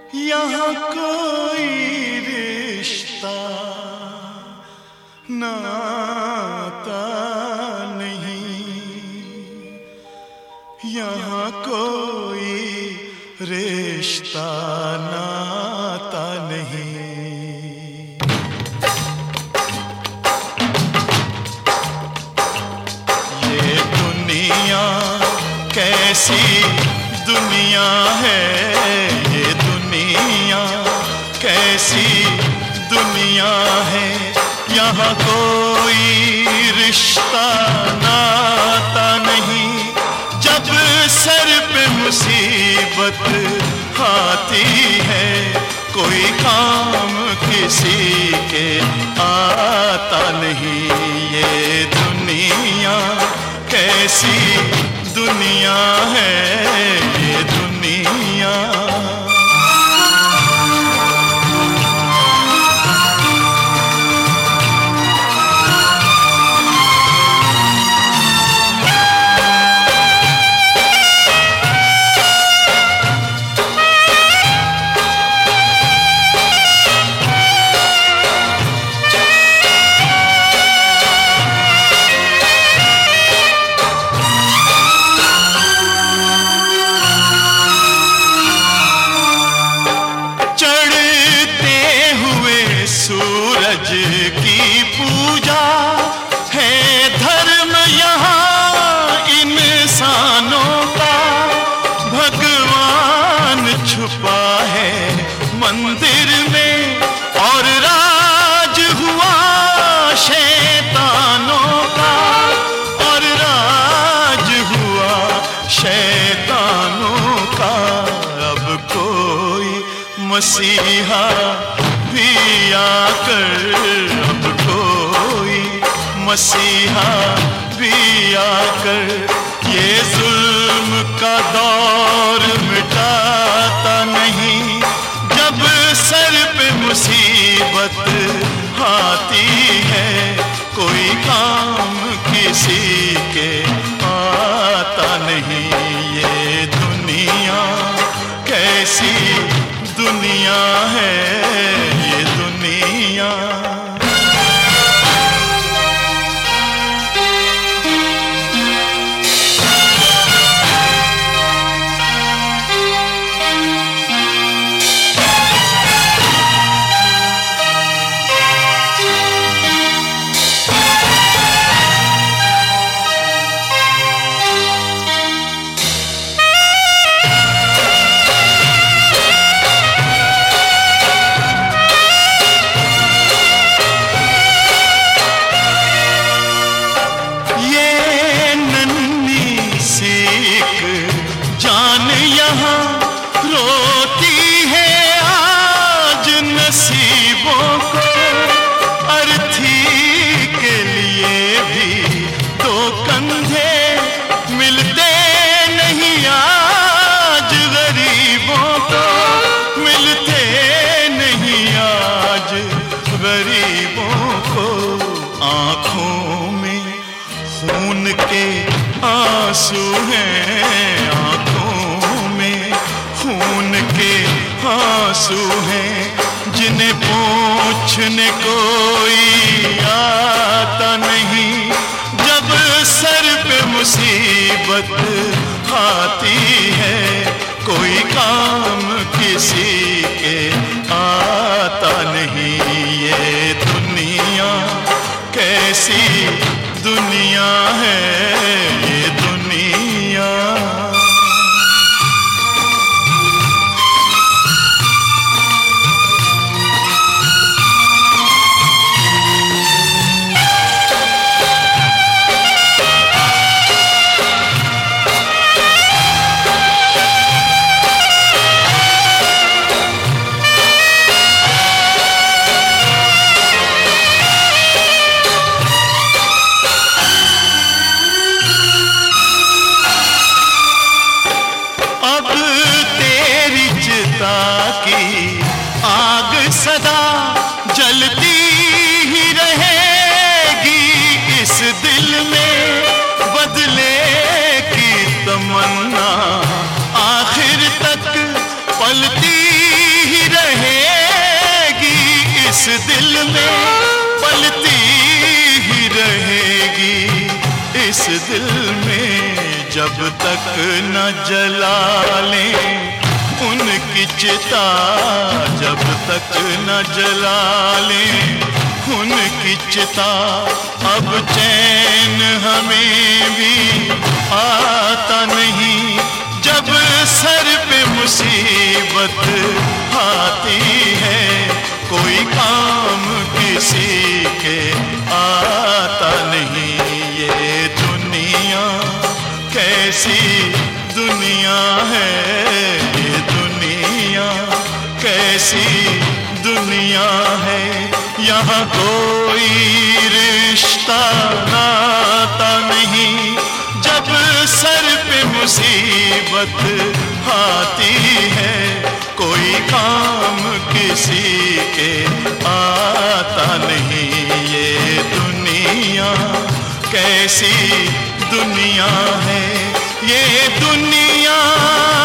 यहाँ कोई रिश्ता नाता नहीं, यहाँ कोई रिश्ता नाता नहीं। ये दुनिया कैसी दुनिया है, ये दुनिया कैसी दुनिया है। यहाँ कोई रिश्ता नाता नहीं, जब सर पे मुसीबत आती है कोई काम किसी के आता नहीं। ये दुनिया कैसी दुनिया है, ये दुनिया। सूरज की पूजा है धर्म यहाँ इंसानों का, भगवान छुपा है मंदिर में और राज हुआ शैतानों का, और राज हुआ शैतानों का। अब कोई मसीहा भी आकर, अब कोई मसीहा भी आकर ये जुल्म का दौर मिटाता नहीं। जब सर पे मुसीबत आती है कोई काम किसी के आता नहीं। ये दुनिया कैसी दुनिया है, ये दुनिया। जान यहाँ रोती है आज नसीबों को, अर्थी के लिए भी दो कंधे मिलते नहीं आज गरीबों को, मिलते नहीं आज गरीबों को। आँखों में खून के आंसू हैं, आंखों में खून के आंसू हैं, जिन्हें पूछने कोई आता नहीं। जब सर पे मुसीबत आती है कोई काम किसी के आता नहीं। ये दुनिया कैसी दुनिया है, ये दुनिया। की आग सदा जलती ही रहेगी इस दिल में, बदले की तमन्ना आखिर तक पलती इस दिल में पलती ही रहेगी, इस दिल में जब तक न जला लें उनकी चिता, जब तक न जला लें उनकी चिता। अब चैन हमें भी आता नहीं, जब सर पे मुसीबत आती है, कोई काम किसी के आता नहीं। ये दुनिया कैसी दुनिया है, ये दुनिया कैसी दुनिया है। यहाँ कोई रिश्ता नाता नहीं, जब सर पे मुसीबत आती है, कोई काम किसी के आता नहीं। ये दुनिया कैसी दुनिया है, ये दुनिया